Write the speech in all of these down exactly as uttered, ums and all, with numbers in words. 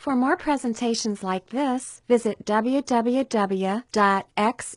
For more presentations like this, visit w w w dot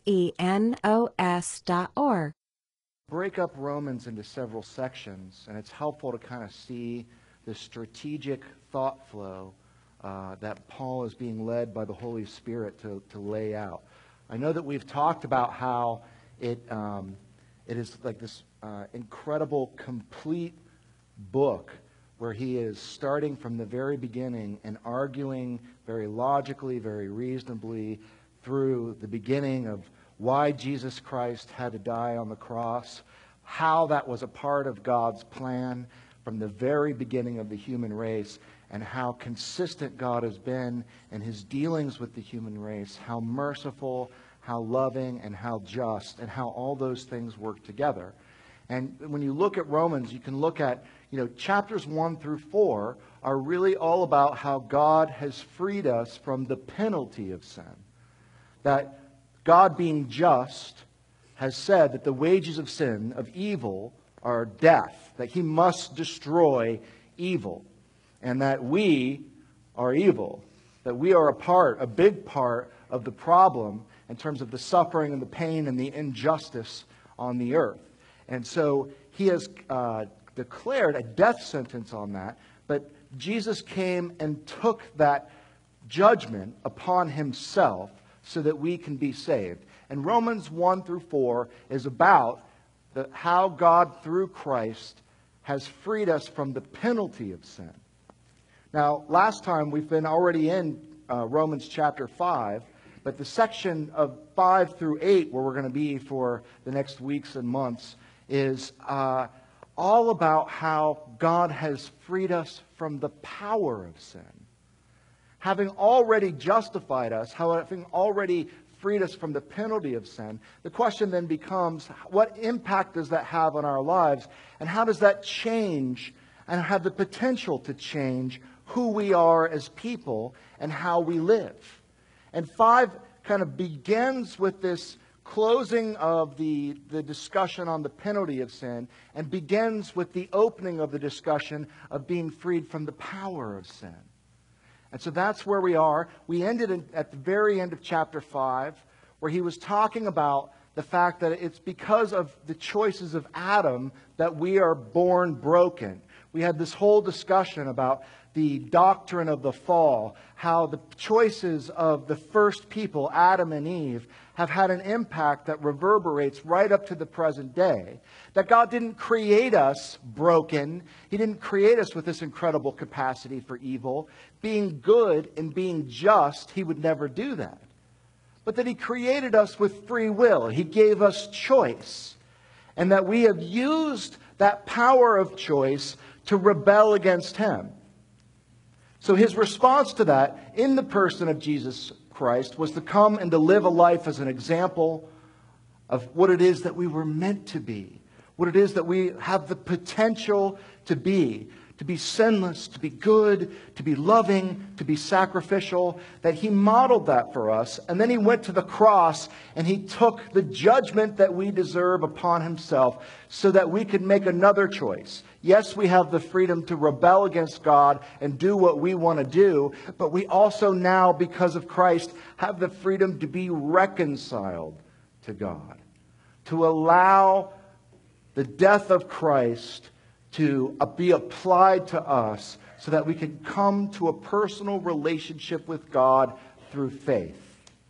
xenos dot org. Break up Romans into several sections, and it's helpful to kind of see the strategic thought flow uh, that Paul is being led by the Holy Spirit to, to lay out. I know that we've talked about how it um, it is like this uh, incredible, complete book where he is starting from the very beginning and arguing very logically, very reasonably through the beginning of why Jesus Christ had to die on the cross, how that was a part of God's plan from the very beginning of the human race, and how consistent God has been in his dealings with the human race, how merciful, how loving, and how just, and how all those things work together. And when you look at Romans, you can look at, you know, chapters one through four are really all about how God has freed us from the penalty of sin. That God, being just, has said that the wages of sin, of evil, are death. That he must destroy evil. And that we are evil. That we are a part, a big part of the problem in terms of the suffering and the pain and the injustice on the earth. And so he has uh, declared a death sentence on that. But Jesus came and took that judgment upon himself so that we can be saved. And Romans one through four is about the, how God, through Christ, has freed us from the penalty of sin. Now, last time we've been already in uh, Romans chapter five, but the section of five through eight, where we're going to be for the next weeks and months, is uh, all about how God has freed us from the power of sin. Having already justified us, having already freed us from the penalty of sin, the question then becomes, what impact does that have on our lives? And how does that change and have the potential to change who we are as people and how we live? And five kind of begins with this closing of the, the discussion on the penalty of sin and begins with the opening of the discussion of being freed from the power of sin. And so that's where we are. We ended in, at the very end of chapter five, where he was talking about the fact that it's because of the choices of Adam that we are born broken. We had this whole discussion about the doctrine of the fall, how the choices of the first people, Adam and Eve, have had an impact that reverberates right up to the present day. That God didn't create us broken. He didn't create us with this incredible capacity for evil. Being good and being just, he would never do that. But that he created us with free will. He gave us choice. And that we have used that power of choice to rebel against him. So his response to that, in the person of Jesus Christ, was to come and to live a life as an example of what it is that we were meant to be. What it is that we have the potential to be. To be sinless, to be good, to be loving, to be sacrificial. That he modeled that for us. And then he went to the cross and he took the judgment that we deserve upon himself so that we could make another choice. Yes, we have the freedom to rebel against God and do what we want to do, but we also now, because of Christ, have the freedom to be reconciled to God. To allow the death of Christ to be applied to us so that we can come to a personal relationship with God through faith.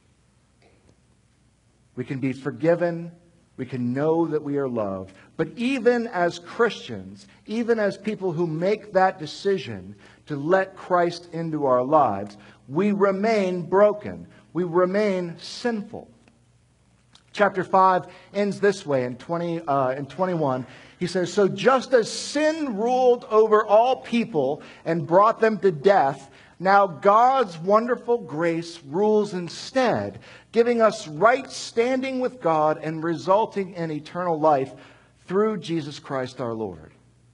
We can be forgiven. We can know that we are loved. But even as Christians, even as people who make that decision to let Christ into our lives, we remain broken. We remain sinful. Chapter five ends this way in twenty uh, in twenty-one. He says, "So just as sin ruled over all people and brought them to death, now God's wonderful grace rules instead, giving us right standing with God and resulting in eternal life through Jesus Christ our Lord."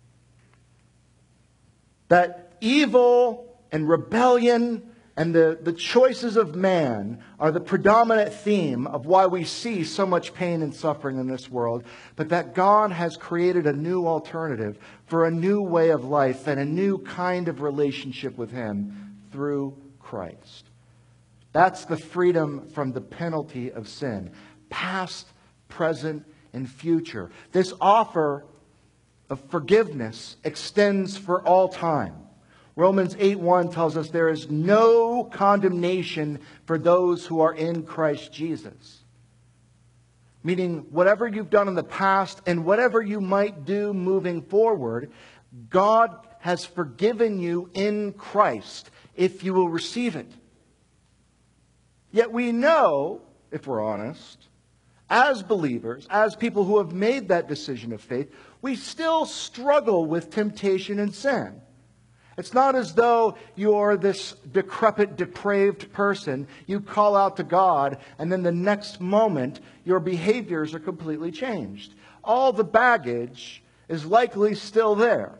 That evil and rebellion and the, the choices of man are the predominant theme of why we see so much pain and suffering in this world. But that God has created a new alternative for a new way of life and a new kind of relationship with him through Christ. That's the freedom from the penalty of sin, past, present, and future. This offer of forgiveness extends for all time. Romans eight one tells us there is no condemnation for those who are in Christ Jesus. Meaning, whatever you've done in the past and whatever you might do moving forward, God has forgiven you in Christ if you will receive it. Yet we know, if we're honest, as believers, as people who have made that decision of faith, we still struggle with temptation and sin. It's not as though you're this decrepit, depraved person. You call out to God, and then the next moment, your behaviors are completely changed. All the baggage is likely still there.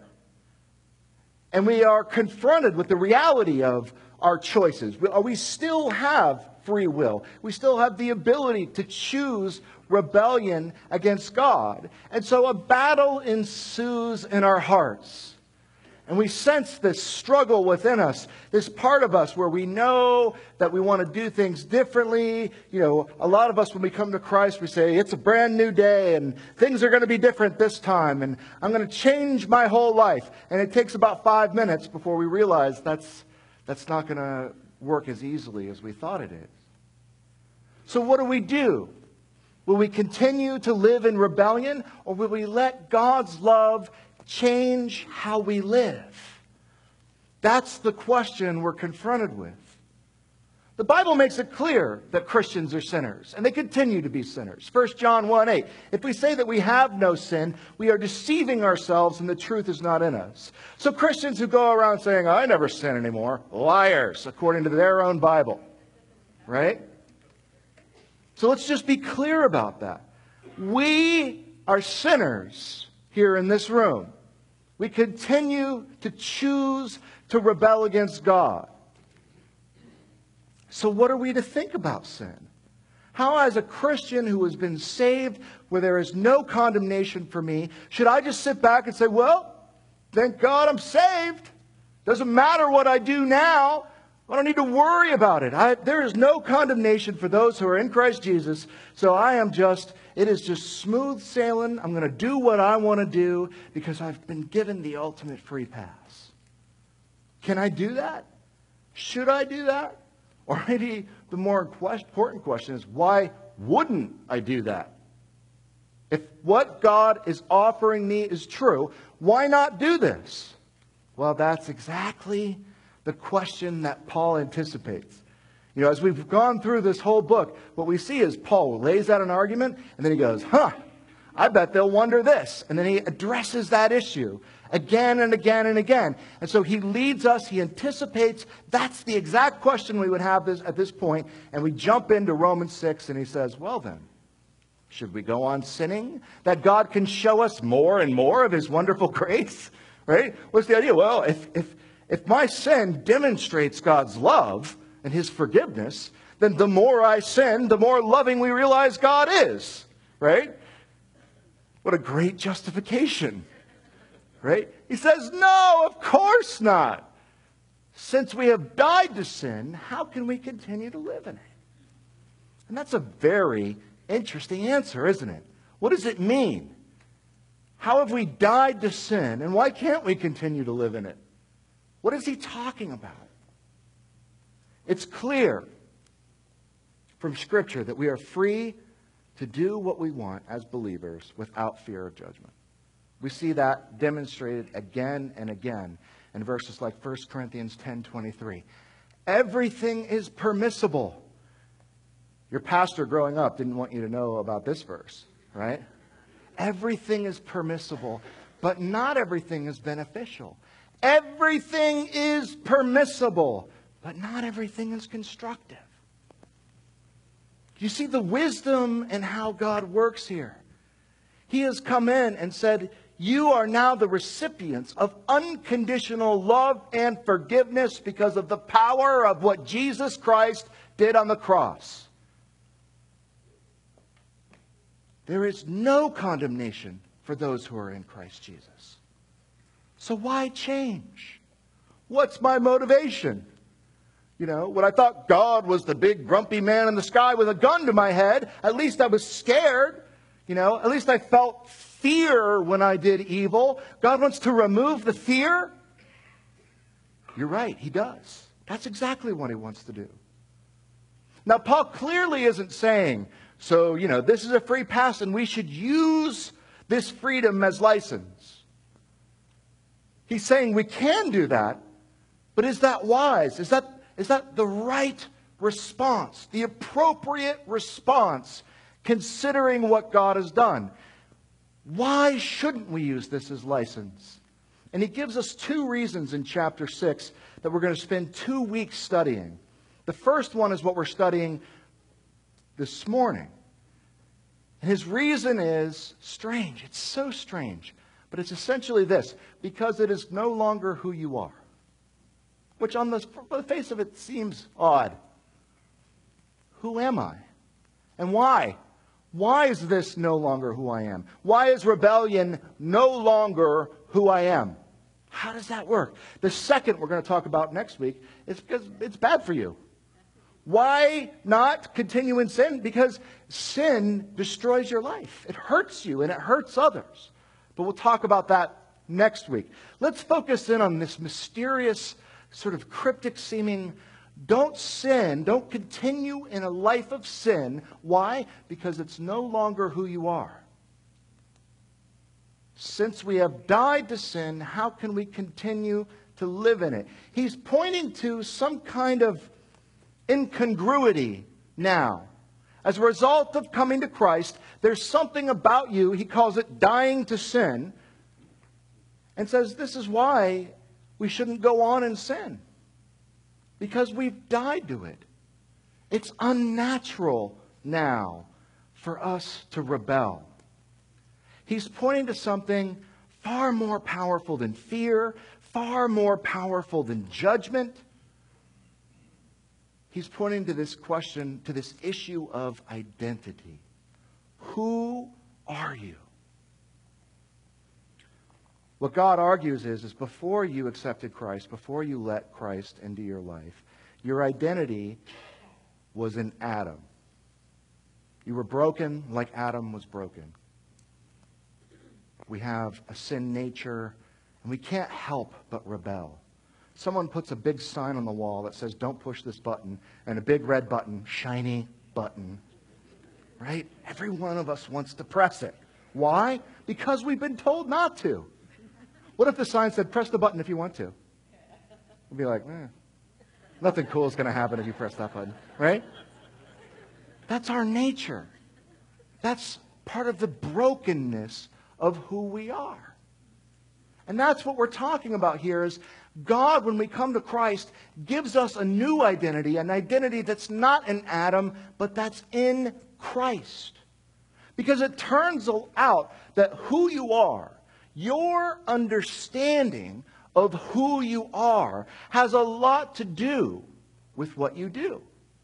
And we are confronted with the reality of our choices. We, we still have free will. We still have the ability to choose rebellion against God. And so a battle ensues in our hearts. And we sense this struggle within us, this part of us where we know that we want to do things differently. You know, a lot of us, when we come to Christ, we say, it's a brand new day and things are going to be different this time. And I'm going to change my whole life. And it takes about five minutes before we realize that's, that's not going to work as easily as we thought it is. So what do we do? Will we continue to live in rebellion, or will we let God's love change how we live? That's the question we're confronted with. The Bible makes it clear that Christians are sinners, and they continue to be sinners. First John one eight, if we say that we have no sin, we are deceiving ourselves and the truth is not in us. So Christians who go around saying, I never sin anymore, liars, according to their own Bible. Right? So let's just be clear about that. We are sinners here in this room. We continue to choose to rebel against God. So what are we to think about sin? How, as a Christian who has been saved, where there is no condemnation for me, should I just sit back and say, well, thank God I'm saved. Doesn't matter what I do now. I don't need to worry about it. I, there is no condemnation for those who are in Christ Jesus. So I am just, it is just smooth sailing. I'm going to do what I want to do because I've been given the ultimate free pass. Can I do that? Should I do that? Or maybe the more important question is, why wouldn't I do that? If what God is offering me is true, why not do this? Well, that's exactly the question that Paul anticipates. You know, as we've gone through this whole book, what we see is Paul lays out an argument, and then he goes, huh, I bet they'll wonder this. And then he addresses that issue again and again and again. And so he leads us, he anticipates, that's the exact question we would have this, at this point, and we jump into Romans six, and he says, well then, should we go on sinning that God can show us more and more of his wonderful grace? Right? What's the idea? Well, if if If my sin demonstrates God's love and his forgiveness, then the more I sin, the more loving we realize God is. Right? What a great justification. Right? He says, no, of course not. Since we have died to sin, how can we continue to live in it? And that's a very interesting answer, isn't it? What does it mean? How have we died to sin, and why can't we continue to live in it? What is he talking about? It's clear from Scripture that we are free to do what we want as believers without fear of judgment. We see that demonstrated again and again in verses like First Corinthians ten twenty-three. Everything is permissible. Your pastor growing up didn't want you to know about this verse, right? Everything is permissible, but not everything is beneficial. Everything is permissible, but not everything is constructive. You see the wisdom and how God works here. He has come in and said, you are now the recipients of unconditional love and forgiveness because of the power of what Jesus Christ did on the cross. There is no condemnation for those who are in Christ Jesus. So why change? What's my motivation? You know, when I thought God was the big grumpy man in the sky with a gun to my head, at least I was scared. You know, at least I felt fear when I did evil. God wants to remove the fear. You're right, he does. That's exactly what he wants to do. Now, Paul clearly isn't saying, so, you know, this is a free pass and we should use this freedom as license. He's saying we can do that, but is that wise? Is that, is that the right response, the appropriate response, considering what God has done? Why shouldn't we use this as license? And he gives us two reasons in chapter six that we're going to spend two weeks studying. The first one is what we're studying this morning. And his reason is strange. It's so strange. But it's essentially this: because it is no longer who you are. Which on the, on the face of it seems odd. Who am I? And why? Why is this no longer who I am? Why is rebellion no longer who I am? How does that work? The second we're going to talk about next week is because it's bad for you. Why not continue in sin? Because sin destroys your life. It hurts you and it hurts others. But we'll talk about that next week. Let's focus in on this mysterious, sort of cryptic seeming, don't sin, don't continue in a life of sin. Why? Because it's no longer who you are. Since we have died to sin, how can we continue to live in it? He's pointing to some kind of incongruity now. As a result of coming to Christ, there's something about you, he calls it dying to sin, and says this is why we shouldn't go on in sin. Because we've died to it. It's unnatural now for us to rebel. He's pointing to something far more powerful than fear, far more powerful than judgment. He's pointing to this question, to this issue of identity. Who are you? What God argues is, is before you accepted Christ, before you let Christ into your life, your identity was in Adam. You were broken like Adam was broken. We have a sin nature, and we can't help but rebel. Someone puts a big sign on the wall that says, don't push this button, and a big red button, shiny button, right? Every one of us wants to press it. Why? Because we've been told not to. What if the sign said, press the button if you want to? We'd be like, eh, nothing cool is going to happen if you press that button, right? That's our nature. That's part of the brokenness of who we are. And that's what we're talking about here is God, when we come to Christ, gives us a new identity, an identity that's not in Adam, but that's in Christ. Because it turns out that who you are, your understanding of who you are, has a lot to do with what you do.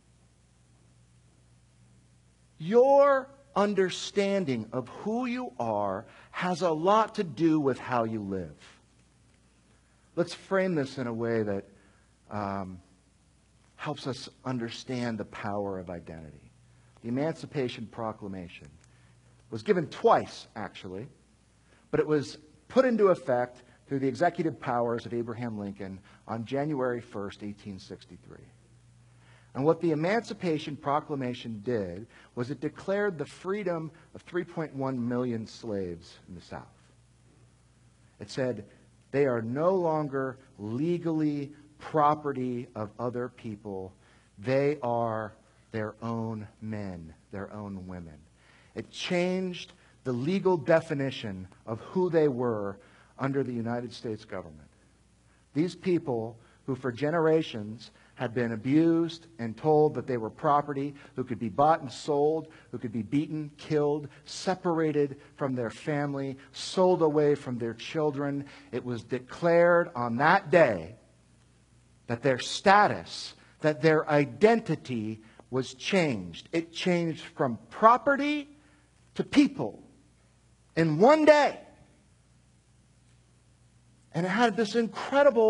Your understanding of who you are has a lot to do with how you live. Let's frame this in a way that um, helps us understand the power of identity. The Emancipation Proclamation was given twice, actually, but it was put into effect through the executive powers of Abraham Lincoln on January first, eighteen sixty-three. And what the Emancipation Proclamation did was it declared the freedom of three point one million slaves in the South. It said they are no longer legally property of other people. They are their own men, their own women. It changed the legal definition of who they were under the United States government. These people who for generations had been abused and told that they were property, who could be bought and sold, who could be beaten, killed, separated from their family, sold away from their children. It was declared on that day that their status, that their identity was changed. It changed from property to people in one day. And it had this incredible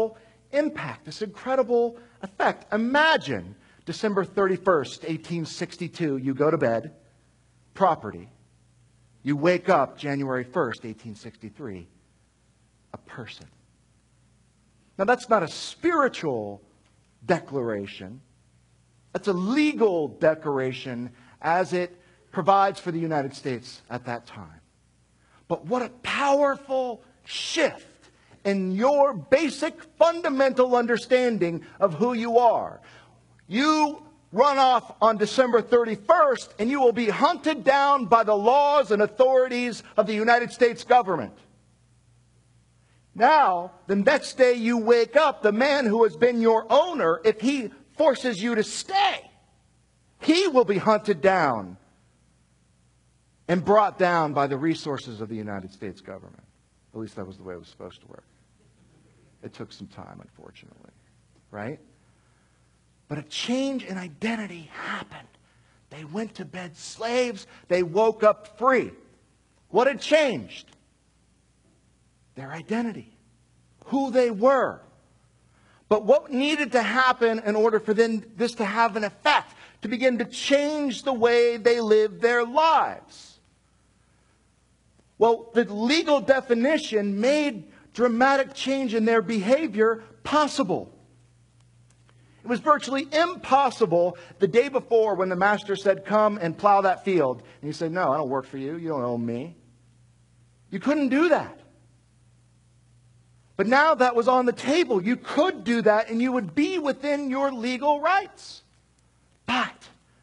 impact, this incredible effect. Imagine December thirty-first, eighteen sixty-two, you go to bed, property. You wake up January first, eighteen sixty-three, a person. Now that's not a spiritual declaration. That's a legal declaration as it provides for the United States at that time. But what a powerful shift in your basic fundamental understanding of who you are. You run off on December thirty-first and you will be hunted down by the laws and authorities of the United States government. Now, the next day you wake up, the man who has been your owner, if he forces you to stay, he will be hunted down and brought down by the resources of the United States government. At least that was the way it was supposed to work. It took some time, unfortunately. Right? But a change in identity happened. They went to bed slaves. They woke up free. What had changed? Their identity. Who they were. But what needed to happen in order for them, this to have an effect? To begin to change the way they lived their lives. Well, the legal definition made dramatic change in their behavior possible. It was virtually impossible the day before when the master said, come and plow that field. And you said, no, I don't work for you. You don't own me. You couldn't do that. But now that was on the table. You could do that and you would be within your legal rights. But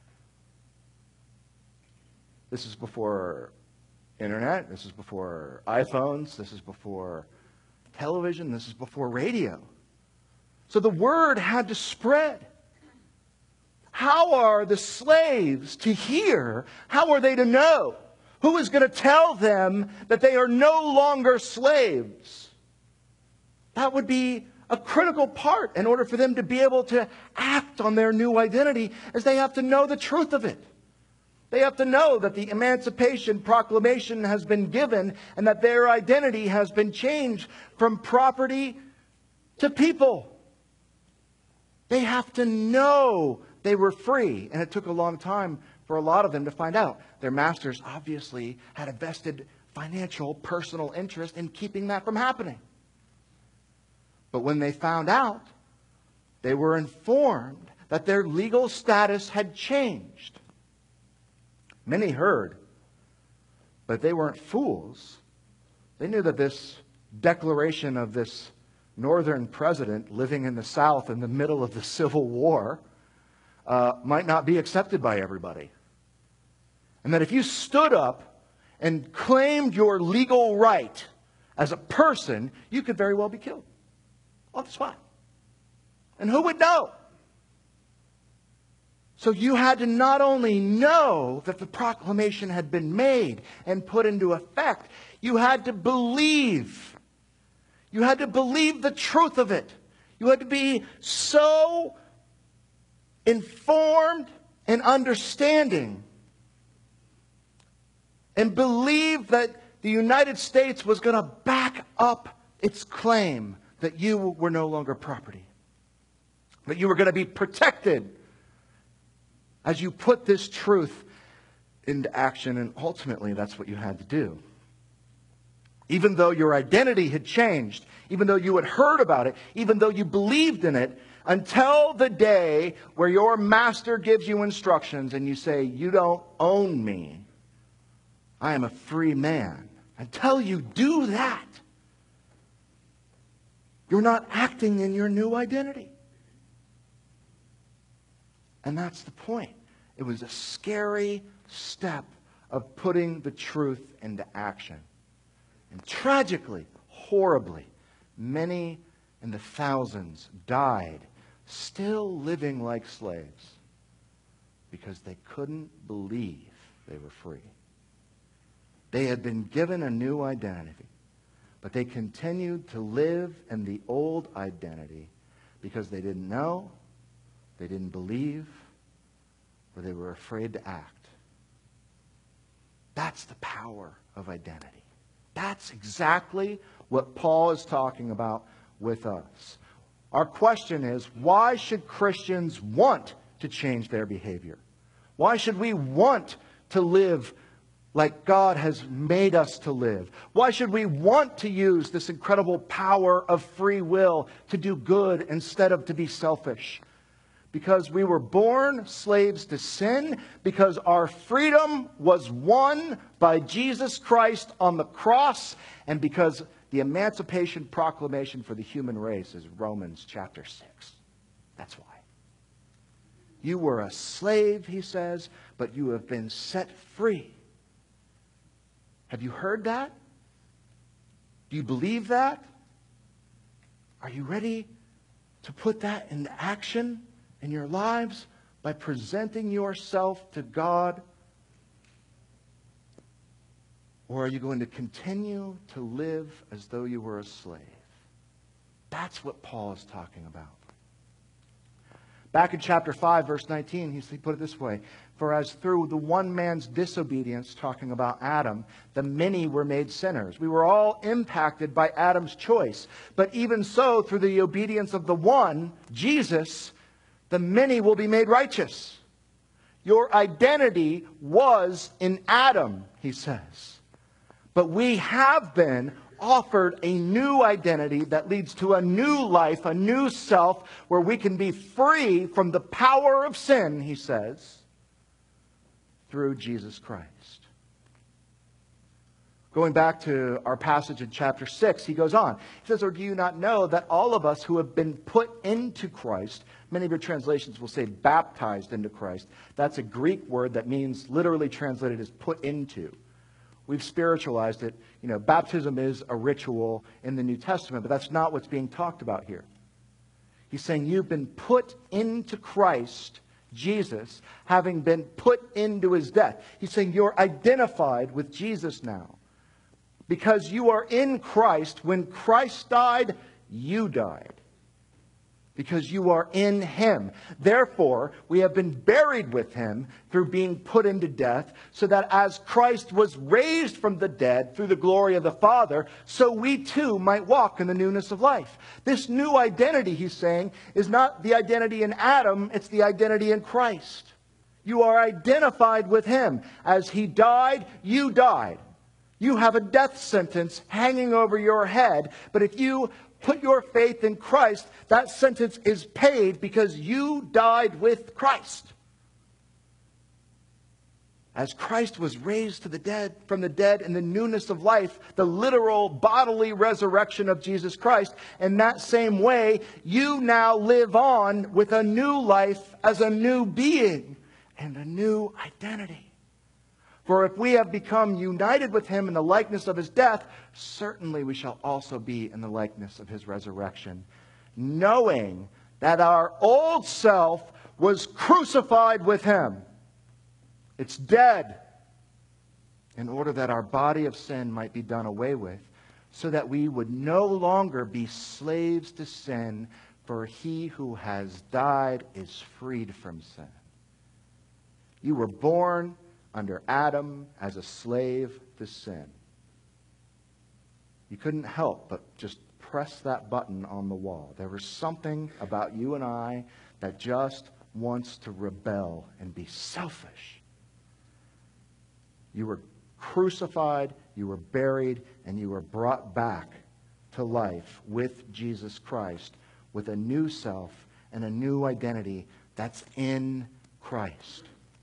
this is before internet. This is before iPhones. This is before television. This is before radio. So the word had to spread. How are the slaves to hear? How are they to know? Who is going to tell them that they are no longer slaves? That would be a critical part in order for them to be able to act on their new identity, as they have to know the truth of it. They have to know that the Emancipation Proclamation has been given and that their identity has been changed from property to people. They have to know they were free. And it took a long time for a lot of them to find out. Their masters obviously had a vested financial, personal interest in keeping that from happening. But when they found out, they were informed that their legal status had changed. Many heard, but they weren't fools. They knew that this declaration of this northern president living in the South in the middle of the Civil War uh, might not be accepted by everybody. And that if you stood up and claimed your legal right as a person, you could very well be killed on the spot. And who would know? So you had to not only know that the proclamation had been made and put into effect, you had to believe. You had to believe the truth of it. You had to be so informed and understanding and believe that the United States was going to back up its claim that you were no longer property. That you were going to be protected as you put this truth into action, and ultimately that's what you had to do. Even though your identity had changed, even though you had heard about it, even though you believed in it, until the day where your master gives you instructions and you say, you don't own me, I am a free man. Until you do that, you're not acting in your new identity. And that's the point. It was a scary step of putting the truth into action. And tragically, horribly, many in the thousands died still living like slaves because they couldn't believe they were free. They had been given a new identity, but they continued to live in the old identity because they didn't know, they didn't believe, or they were afraid to act. That's the power of identity. That's exactly what Paul is talking about with us. Our question is, why should Christians want to change their behavior? Why should we want to live like God has made us to live? Why should we want to use this incredible power of free will to do good instead of to be selfish? Because we were born slaves to sin, because our freedom was won by Jesus Christ on the cross, and because the Emancipation Proclamation for the human race is Romans chapter six. That's why. You were a slave, he says, but you have been set free. Have you heard that? Do you believe that? Are you ready to put that into action in your lives by presenting yourself to God? Or are you going to continue to live as though you were a slave? That's what Paul is talking about. Back in chapter five, verse nineteen, he put it this way. For as through the one man's disobedience, talking about Adam, the many were made sinners. We were all impacted by Adam's choice. But even so, through the obedience of the one, Jesus, the many will be made righteous. Your identity was in Adam, he says. But we have been offered a new identity that leads to a new life, a new self, where we can be free from the power of sin, he says, through Jesus Christ. Going back to our passage in chapter six, he goes on. He says, or do you not know that all of us who have been put into Christ, many of your translations will say baptized into Christ. That's a Greek word that means literally translated as put into. We've spiritualized it. You know, baptism is a ritual in the New Testament, but that's not what's being talked about here. He's saying you've been put into Christ, Jesus, having been put into his death. He's saying you're identified with Jesus now. Because you are in Christ, when Christ died, you died. Because you are in him. Therefore, we have been buried with him through being put into death, so that as Christ was raised from the dead through the glory of the Father, so we too might walk in the newness of life. This new identity, he's saying, is not the identity in Adam, it's the identity in Christ. You are identified with him. As he died, you died. You have a death sentence hanging over your head, but if you put your faith in Christ, that sentence is paid because you died with Christ. As Christ was raised to the dead, from the dead in the newness of life, the literal bodily resurrection of Jesus Christ, in that same way, you now live on with a new life as a new being and a new identity. For if we have become united with him in the likeness of his death, certainly we shall also be in the likeness of his resurrection, knowing that our old self was crucified with him. It's dead, in order that our body of sin might be done away with, so that we would no longer be slaves to sin, for he who has died is freed from sin. You were born under Adam as a slave to sin. You couldn't help but just press that button on the wall. There was something about you and I that just wants to rebel and be selfish. You were crucified, you were buried, and you were brought back to life with Jesus Christ, with a new self and a new identity that's in Christ.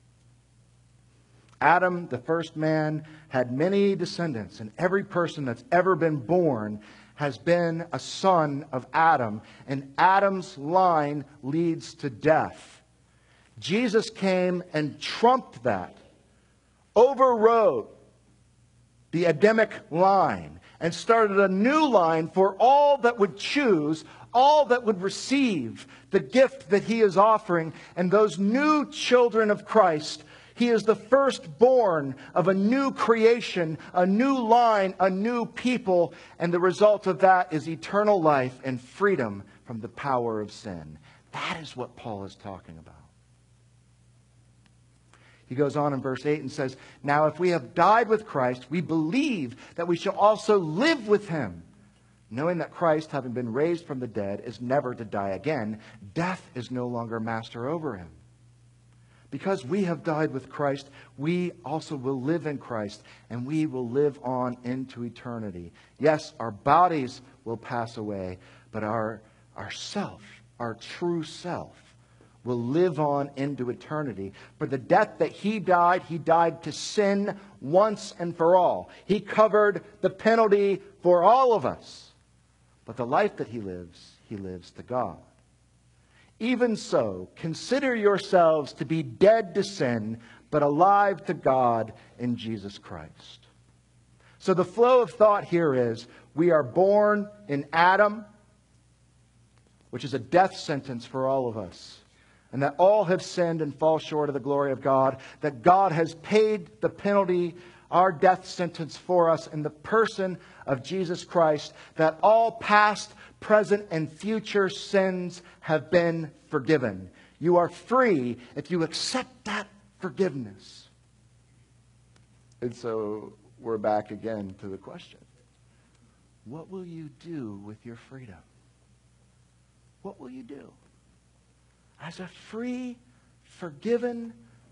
Adam, the first man, had many descendants, and every person that's ever been born has been a son of Adam, and Adam's line leads to death. Jesus came and trumped that, overrode the Adamic line, and started a new line for all that would choose, all that would receive the gift that he is offering, and those new children of Christ. He is the firstborn of a new creation, a new line, a new people, and the result of that is eternal life and freedom from the power of sin. That is what Paul is talking about. He goes on in verse eight and says, now if we have died with Christ, we believe that we shall also live with him. knowing that Christ, having been raised from the dead, is never to die again. Death is no longer master over him. Because we have died with Christ, we also will live in Christ, and we will live on into eternity. Yes, our bodies will pass away, but our, our self, our true self, will live on into eternity. For the death that he died, he died to sin once and for all. He covered the penalty for all of us. But the life that he lives, he lives to God. Even so, consider yourselves to be dead to sin, but alive to God in Jesus Christ. So the flow of thought here is, we are born in Adam, which is a death sentence for all of us, and that all have sinned and fall short of the glory of God, that God has paid the penalty, our death sentence for us in the person of Jesus Christ, that all past, present, and future sins have been forgiven. You are free if you accept that forgiveness. And so we're back again to the question, what will you do with your freedom? What will you do? As a free, forgiven,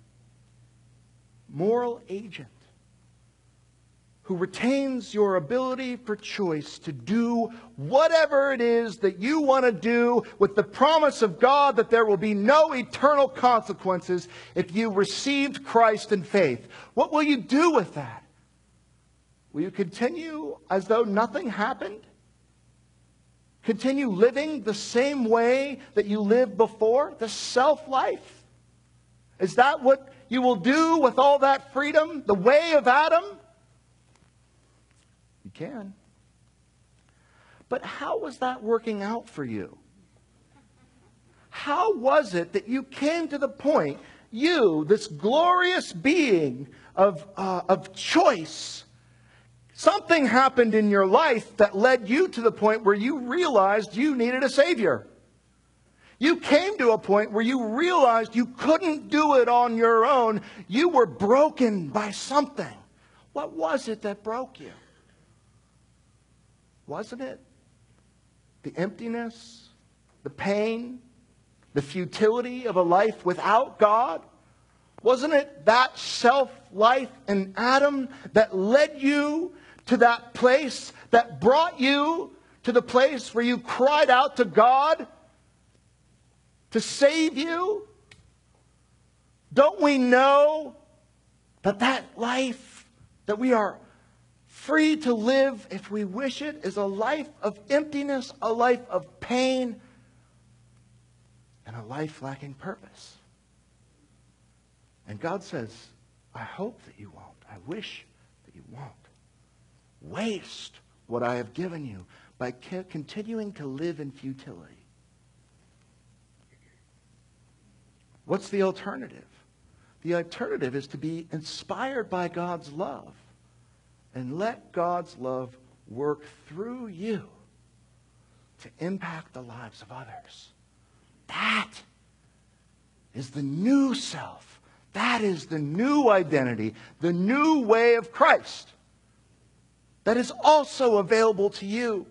moral agent who retains your ability for choice to do whatever it is that you want to do, with the promise of God that there will be no eternal consequences if you received Christ in faith. What will you do with that? Will you continue as though nothing happened? Continue living the same way that you lived before? The self-life? Is that what you will do with all that freedom? The way of Adam? You can. But how was that working out for you? How was it that you came to the point, you, this glorious being of, uh, of choice, something happened in your life that led you to the point where you realized you needed a Savior. You came to a point where you realized you couldn't do it on your own. You were broken by something. What was it that broke you? Wasn't it the emptiness, the pain, the futility of a life without God? Wasn't it that self-life in Adam that led you to that place, that brought you to the place where you cried out to God to save you? Don't we know that that life that we are free to live, if we wish it, is a life of emptiness, a life of pain, and a life lacking purpose? And God says, I hope that you won't. I wish that you won't waste what I have given you by continuing to live in futility. What's the alternative? The alternative is to be inspired by God's love and let God's love work through you to impact the lives of others. That is the new self. That is the new identity, the new way of Christ that is also available to you.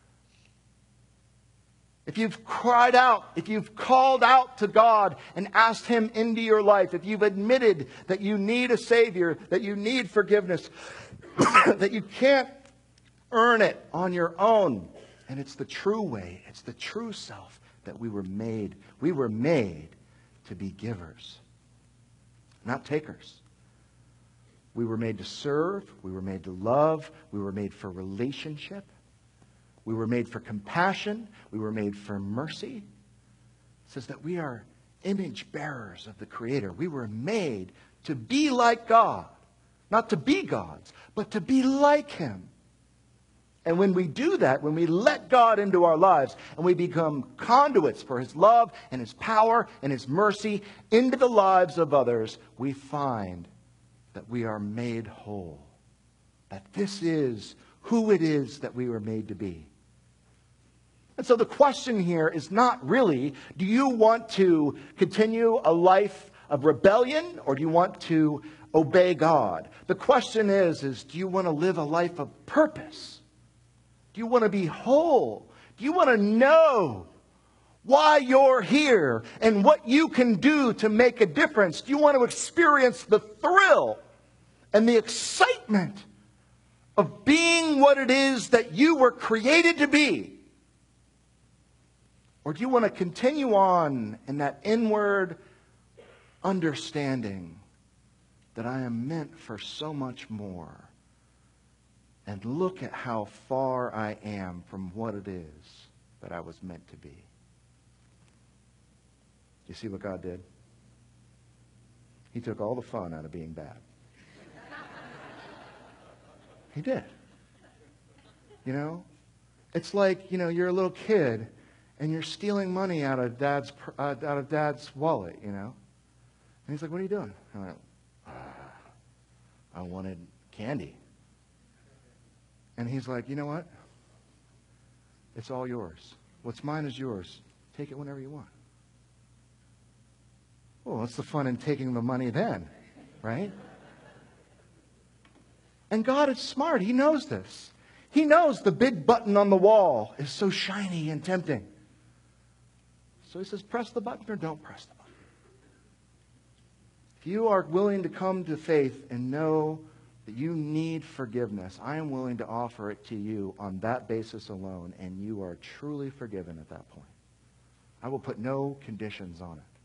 If you've cried out, if you've called out to God and asked Him into your life, if you've admitted that you need a Savior, that you need forgiveness, that you can't earn it on your own, and it's the true way, it's the true self that we were made. We were made to be givers, not takers. We were made to serve. We were made to love. We were made for relationship. We were made for compassion. We were made for mercy. It says that we are image bearers of the Creator. We were made to be like God. Not to be gods, but to be like Him. And when we do that, when we let God into our lives and we become conduits for His love and His power and His mercy into the lives of others, we find that we are made whole. That this is who it is that we were made to be. And so the question here is not really, do you want to continue a life of rebellion or do you want to obey God? The question is, is do you want to live a life of purpose Do you want to be whole? Do you want to know why you're here and what you can do to make a difference? Do you want to experience the thrill and the excitement of being what it is that you were created to be? Or do you want to continue on in that inward understanding that I am meant for so much more? And look at how far I am from what it is that I was meant to be. You see what God did? He took all the fun out of being bad. He did. You know? It's like, you know, you're a little kid and you're stealing money out of dad's uh, out of dad's wallet, you know? And he's like, what are you doing? I went, ah, I wanted candy. And he's like, you know what? It's all yours. What's mine is yours. Take it whenever you want. Well, what's the fun in taking the money then? Right? And God is smart. He knows this. He knows the big button on the wall is so shiny and tempting. So he says, press the button or don't press the button. If you are willing to come to faith and know that you need forgiveness, I am willing to offer it to you on that basis alone, and you are truly forgiven at that point. I will put no conditions on it.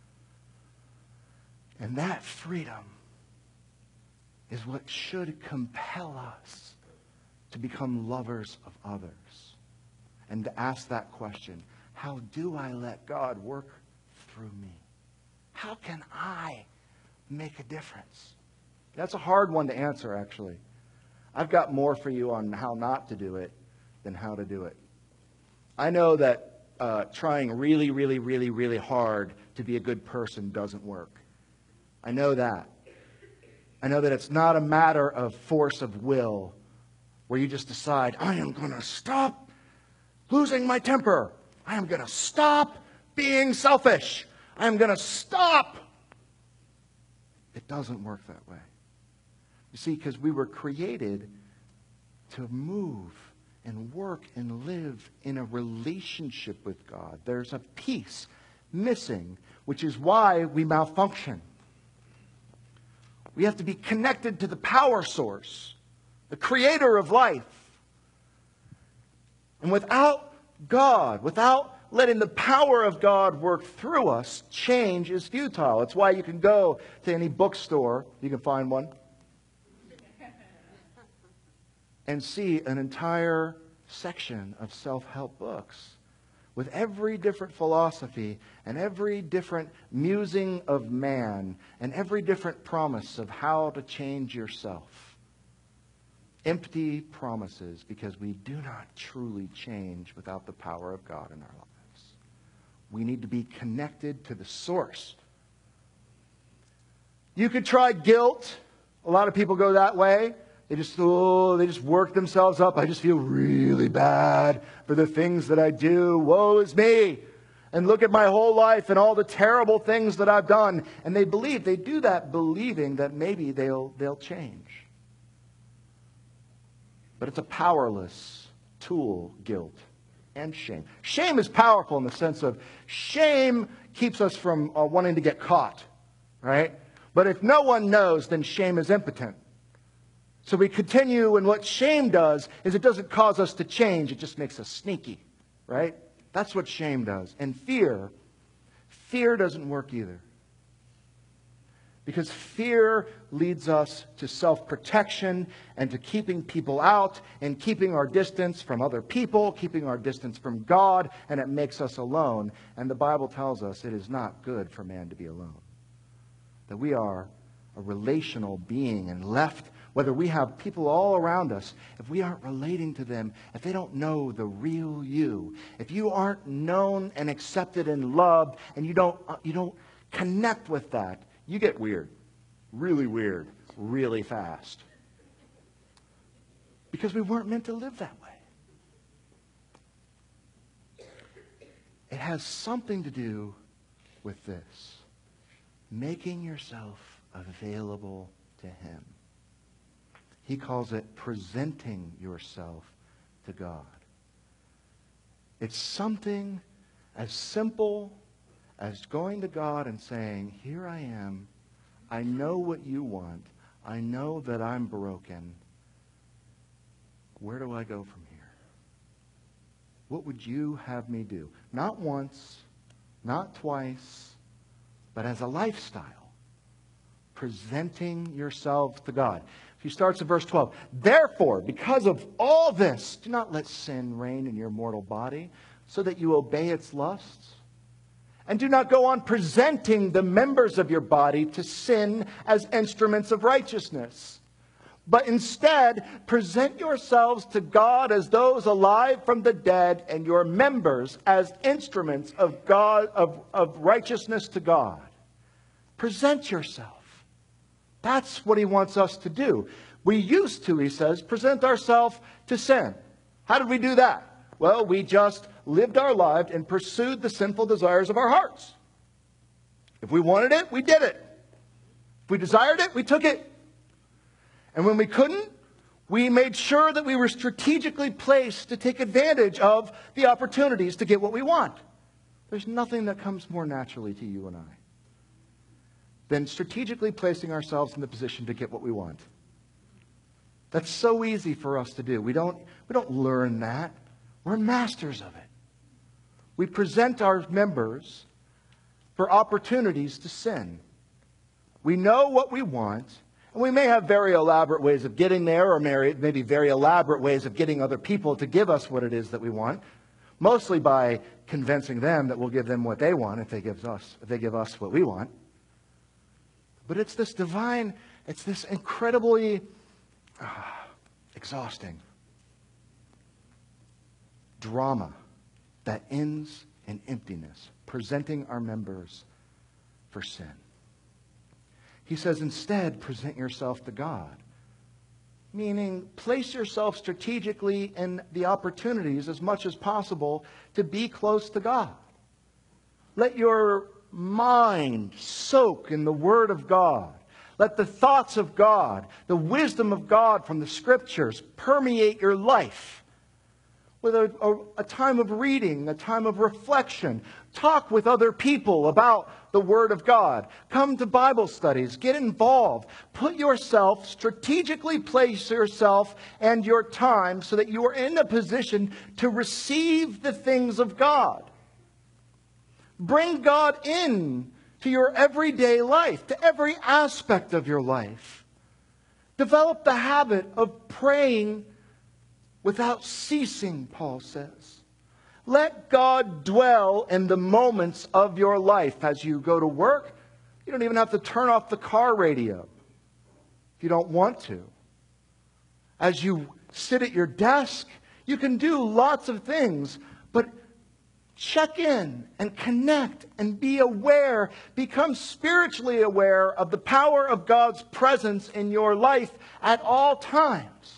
And that freedom is what should compel us to become lovers of others and to ask that question, how do I let God work through me? How can I make a difference? That's a hard one to answer, actually. I've got more for you on how not to do it than how to do it. I know that uh, trying really, really, really, really hard to be a good person doesn't work. I know that. I know that it's not a matter of force of will where you just decide, I am going to stop losing my temper. I am going to stop being selfish. I am going to stop. It doesn't work that way. You see, because we were created to move and work and live in a relationship with God. There's a piece missing, which is why we malfunction. We have to be connected to the power source, the creator of life. And without God, without letting the power of God work through us, change is futile. It's why you can go to any bookstore, you can find one, and see an entire section of self-help books with every different philosophy and every different musing of man and every different promise of how to change yourself. Empty promises, because we do not truly change without the power of God in our lives. We need to be connected to the source. You could try guilt. A lot of people go that way. They just, oh, they just work themselves up. I just feel really bad for the things that I do. Woe is me. And look at my whole life and all the terrible things that I've done. And they believe, they do that believing that maybe they'll, they'll change. But it's a powerless tool, guilt and shame. Shame is powerful in the sense of shame keeps us from uh, wanting to get caught, right? But if no one knows, then shame is impotent. So we continue, and what shame does is it doesn't cause us to change. It just makes us sneaky, right? That's what shame does. And fear, fear doesn't work either. Because fear leads us to self-protection and to keeping people out and keeping our distance from other people, keeping our distance from God, and it makes us alone. And the Bible tells us it is not good for man to be alone. That we are a relational being, and left, whether we have people all around us, if we aren't relating to them, if they don't know the real you, if you aren't known and accepted and loved, and you don't, uh, you don't connect with that, you get weird, really weird, really fast. Because we weren't meant to live that way. It has something to do with this. Making yourself available to Him. He calls it presenting yourself to God. It's something as simple as going to God and saying, here I am. I know what you want. I know that I'm broken. Where do I go from here? What would you have me do? Not once, not twice, but as a lifestyle. Presenting yourself to God. He starts at verse twelve. Therefore, because of all this, do not let sin reign in your mortal body, so that you obey its lusts. And do not go on presenting the members of your body to sin as instruments of righteousness. But instead, present yourselves to God as those alive from the dead, and your members as instruments of God of, of righteousness to God. Present yourself. That's what he wants us to do. We used to, he says, present ourselves to sin. How did we do that? Well, we just lived our lives and pursued the sinful desires of our hearts. If we wanted it, we did it. If we desired it, we took it. And when we couldn't, we made sure that we were strategically placed to take advantage of the opportunities to get what we want. There's nothing that comes more naturally to you and I than strategically placing ourselves in the position to get what we want. That's so easy for us to do. We don't, we don't learn that. We're masters of it. We present our members for opportunities to sin. We know what we want, and we may have very elaborate ways of getting there, or maybe very elaborate ways of getting other people to give us what it is that we want, mostly by convincing them that we'll give them what they want if they give us, if they give us what we want. But it's this divine, it's this incredibly uh, exhausting drama that ends in emptiness, presenting our members for sin. He says, instead, present yourself to God. Meaning, place yourself strategically in the opportunities as much as possible to be close to God. Let your mind soak in the Word of God. Let the thoughts of God, the wisdom of God from the Scriptures permeate your life. With a, a, a time of reading, a time of reflection. Talk with other people about the Word of God. Come to Bible studies. Get involved. Put yourself, strategically place yourself and your time so that you are in a position to receive the things of God. Bring God in to your everyday life, to every aspect of your life. Develop the habit of praying without ceasing, Paul says. Let God dwell in the moments of your life. As you go to work, you don't even have to turn off the car radio if you don't want to. As you sit at your desk, you can do lots of things, but check in and connect and be aware, become spiritually aware of the power of God's presence in your life at all times.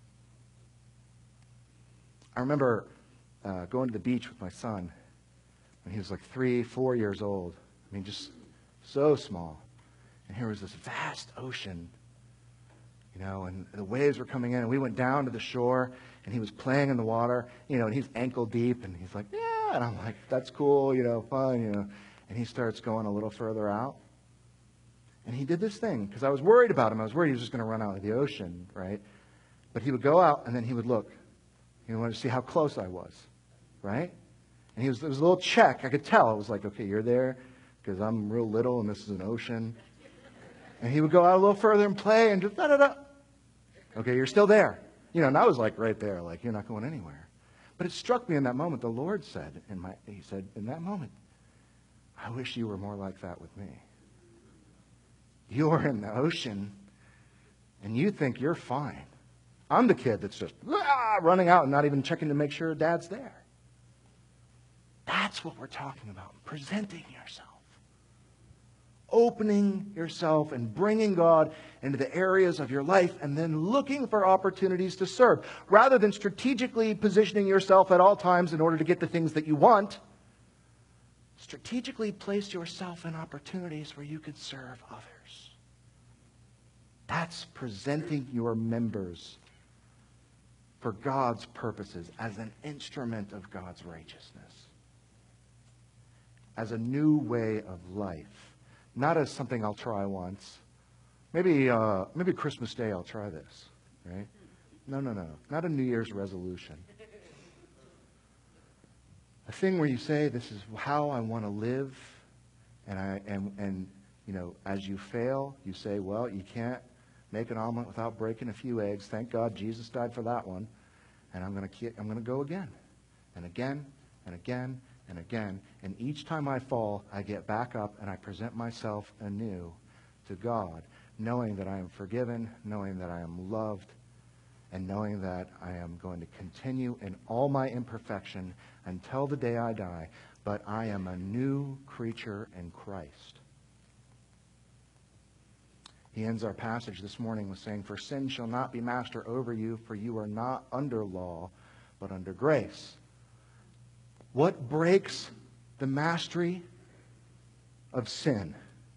I remember uh, going to the beach with my son when he was like three, four years old. I mean, just so small. And here was this vast ocean, you know, and the waves were coming in. And we went down to the shore, and he was playing in the water, you know, and he's ankle deep. And he's like, yeah. And I'm like, that's cool, you know, fun, you know. And he starts going a little further out. And he did this thing, because I was worried about him. I was worried he was just going to run out of the ocean, right? But he would go out, and then he would look. He wanted to see how close I was, right? And he was, it was a little check. I could tell. I was like, okay, you're there because I'm real little and this is an ocean. And he would go out a little further and play and just da-da-da. Okay, you're still there. You know, and I was like right there, like, you're not going anywhere. But it struck me in that moment, the Lord said, in my, he said, in that moment, I wish you were more like that with me. You're in the ocean and you think you're fine. I'm the kid that's just ah, running out and not even checking to make sure Dad's there. That's what we're talking about. Presenting yourself. Opening yourself and bringing God into the areas of your life and then looking for opportunities to serve. Rather than strategically positioning yourself at all times in order to get the things that you want, strategically place yourself in opportunities where you can serve others. That's presenting your members for God's purposes, as an instrument of God's righteousness, as a new way of life, not as something I'll try once. Maybe, uh, maybe Christmas Day I'll try this, right? No, no, no. Not a New Year's resolution. A thing where you say, this is how I want to live, and I and and you know, as you fail, you say, well, you can't make an omelet without breaking a few eggs. Thank God Jesus died for that one. And I'm going to keep, I'm going to go again and again and again and again. And each time I fall, I get back up and I present myself anew to God, knowing that I am forgiven, knowing that I am loved, and knowing that I am going to continue in all my imperfection until the day I die. But I am a new creature in Christ. He ends our passage this morning with saying, for sin shall not be master over you, for you are not under law, but under grace. What breaks the mastery of sin?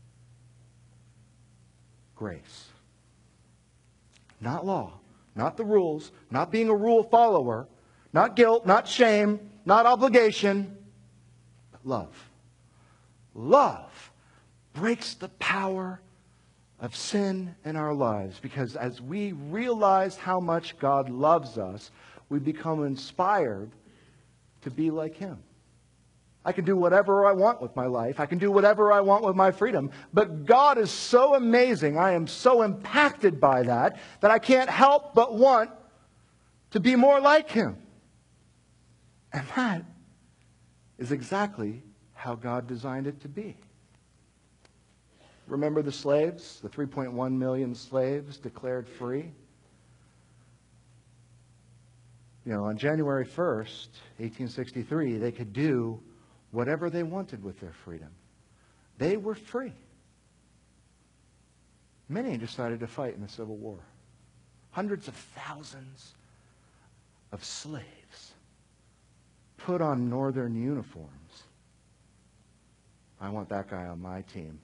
Grace. Not law, not the rules, not being a rule follower, not guilt, not shame, not obligation, but love. Love breaks the power of sin in our lives, because as we realize how much God loves us, we become inspired to be like Him. I can do whatever I want with my life. I can do whatever I want with my freedom. But God is so amazing. I am so impacted by that that I can't help but want to be more like Him. And that is exactly how God designed it to be. Remember the slaves, the three point one million slaves declared free? You know, on January first, eighteen sixty-three, they could do whatever they wanted with their freedom. They were free. Many decided to fight in the Civil War. Hundreds of thousands of slaves put on northern uniforms. I want that guy on my team.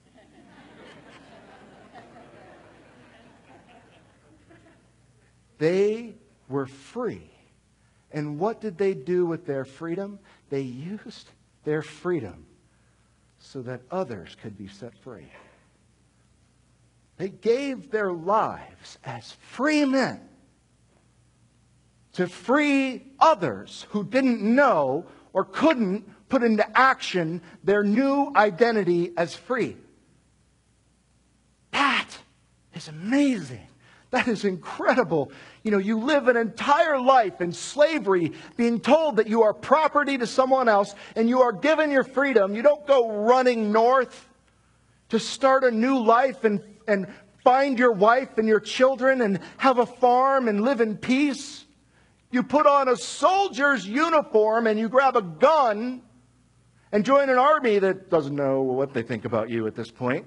They were free. And what did they do with their freedom? They used their freedom so that others could be set free. They gave their lives as free men to free others who didn't know or couldn't put into action their new identity as free. That is amazing. That is incredible. You know, you live an entire life in slavery, being told that you are property to someone else, and you are given your freedom. You don't go running north to start a new life and, and find your wife and your children and have a farm and live in peace. You put on a soldier's uniform and you grab a gun and join an army that doesn't know what they think about you at this point.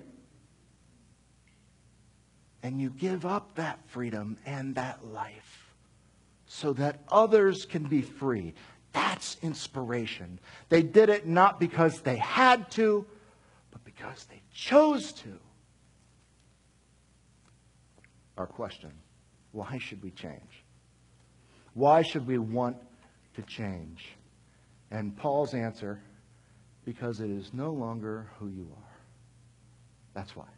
And you give up that freedom and that life so that others can be free. That's inspiration. They did it not because they had to, but because they chose to. Our question, why should we change? Why should we want to change? And Paul's answer, because it is no longer who you are. That's why.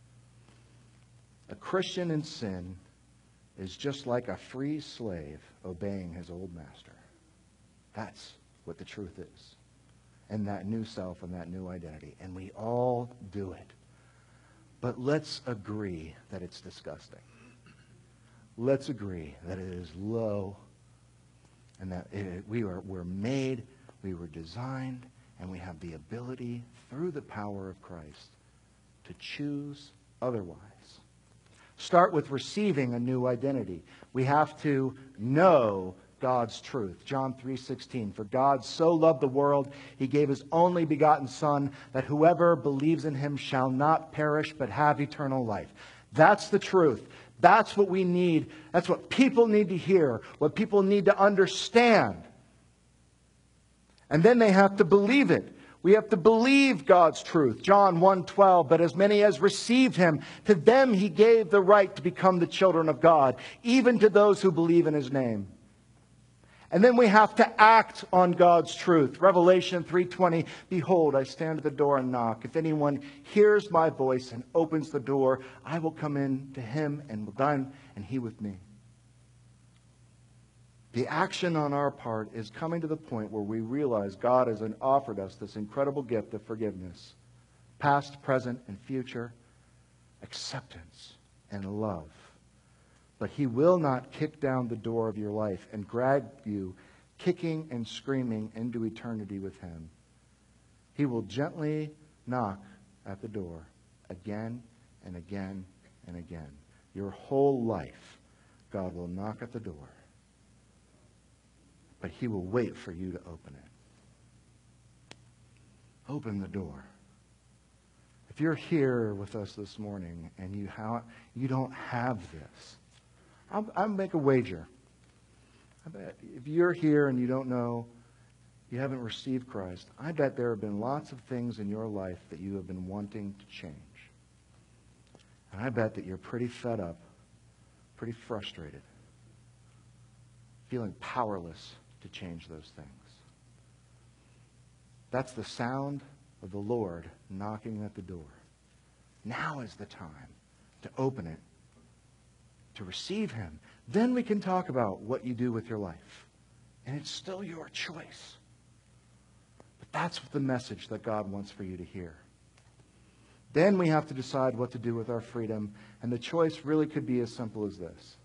A Christian in sin is just like a free slave obeying his old master. That's what the truth is. And that new self and that new identity. And we all do it. But let's agree that it's disgusting. Let's agree that it is low and that it, we are we're made, we were designed, and we have the ability through the power of Christ to choose otherwise. Start with receiving a new identity. We have to know God's truth. John three sixteen, for God so loved the world, He gave His only begotten Son, that whoever believes in Him shall not perish, but have eternal life. That's the truth. That's what we need. That's what people need to hear, what people need to understand. And then they have to believe it. We have to believe God's truth. John one twelve, but as many as received Him, to them He gave the right to become the children of God, even to those who believe in His name. And then we have to act on God's truth. Revelation three twenty, behold, I stand at the door and knock. If anyone hears my voice and opens the door, I will come in to him and will dine, and he with me. The action on our part is coming to the point where we realize God has offered us this incredible gift of forgiveness. Past, present, and future. Acceptance and love. But He will not kick down the door of your life and drag you kicking and screaming into eternity with Him. He will gently knock at the door again and again and again. Your whole life, God will knock at the door. But He will wait for you to open it. Open the door. If you're here with us this morning and you, ha- you don't have this, I'll, I'll make a wager. I bet if you're here and you don't know, you haven't received Christ, I bet there have been lots of things in your life that you have been wanting to change. And I bet that you're pretty fed up, pretty frustrated, feeling powerless to change those things. That's the sound of the Lord knocking at the door. Now is the time to open it, to receive Him. Then we can talk about what you do with your life. And it's still your choice. But that's the message that God wants for you to hear. Then we have to decide what to do with our freedom. And the choice really could be as simple as this.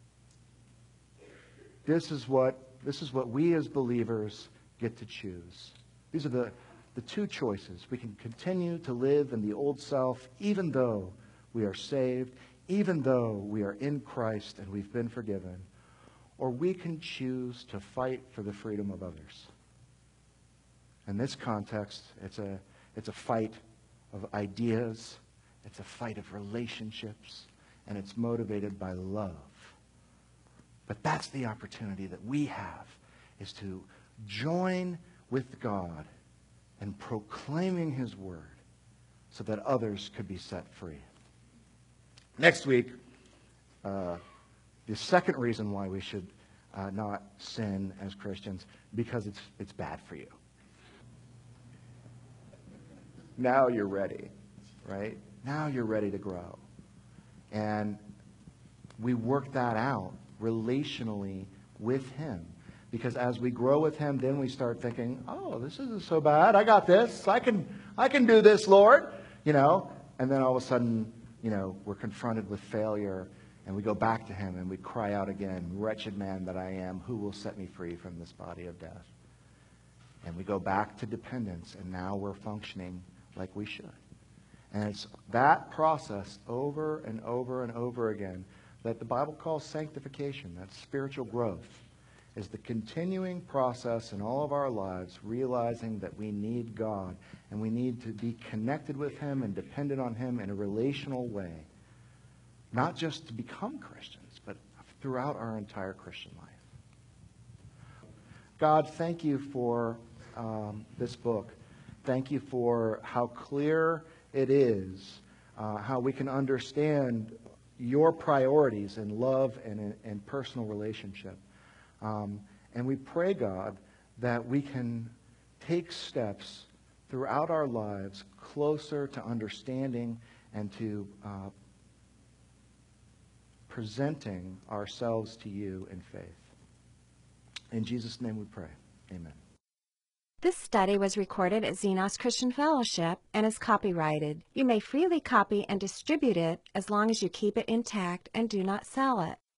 This is what, this is what we as believers get to choose. These are the, the two choices. We can continue to live in the old self even though we are saved, even though we are in Christ and we've been forgiven. Or we can choose to fight for the freedom of others. In this context, it's a, it's a fight of ideas. It's a fight of relationships. And it's motivated by love. But that's the opportunity that we have, is to join with God in proclaiming His word so that others could be set free. Next week, uh, the second reason why we should uh, not sin as Christians, because it's it's bad for you. Now you're ready, right? Now you're ready to grow. And we work that out relationally with Him. Because as we grow with Him, then we start thinking, oh, this isn't so bad. I got this. I can I can do this, Lord. You know, and then all of a sudden, you know, we're confronted with failure, and we go back to Him and we cry out again, wretched man that I am, who will set me free from this body of death? And we go back to dependence, and now we're functioning like we should. And it's that process over and over and over again that the Bible calls sanctification. That's spiritual growth. Is the continuing process in all of our lives, realizing that we need God and we need to be connected with Him and dependent on Him in a relational way. Not just to become Christians, but throughout our entire Christian life. God, thank You for um, this book. Thank You for how clear it is, uh, how we can understand Your priorities in love and in, in personal relationship. Um, and we pray, God, that we can take steps throughout our lives closer to understanding and to uh, presenting ourselves to You in faith. In Jesus' name we pray. Amen. This study was recorded at Xenos Christian Fellowship and is copyrighted. You may freely copy and distribute it as long as you keep it intact and do not sell it.